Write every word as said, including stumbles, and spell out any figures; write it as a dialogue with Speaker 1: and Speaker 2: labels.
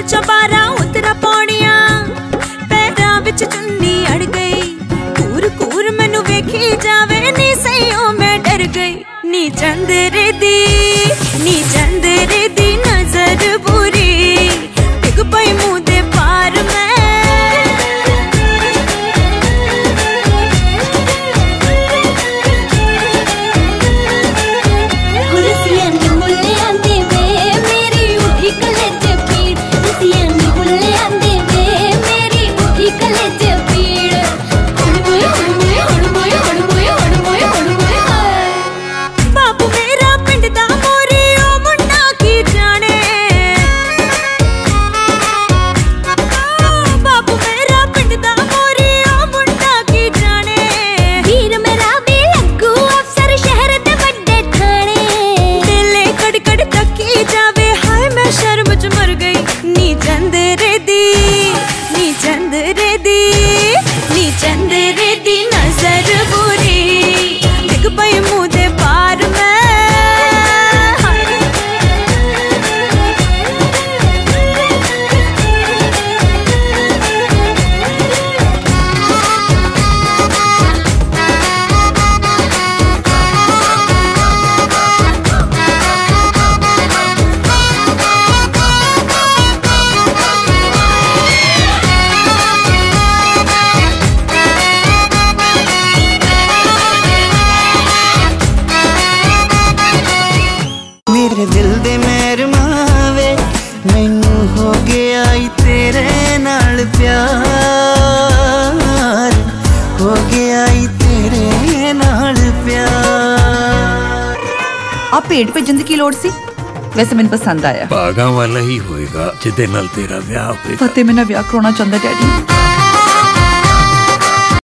Speaker 1: चबारा उतरा पौड़ियां पैरां विच चुन्नी अड़ गई। कूर कूर मैनू वेखी जावे नी सईओ मैं डर गई। नी चंदरे दी नी चंदरे दी नजर बुरी डिग पई मुंह दे पार मैं।
Speaker 2: मेरे दिल दे मेर मावे मैनू हो गया ई तेरे नाल प्यार। हो गया ई तेरे नाल प्यार।
Speaker 3: आप पेट भेजन की लोड़ सी? वैसे मैंने पसंद आया।
Speaker 4: भागा वाला ही होएगा जिदे नाल तेरा ब्याह होएगा।
Speaker 3: फतेह मेरा ब्याह कराना चाहता डैडी।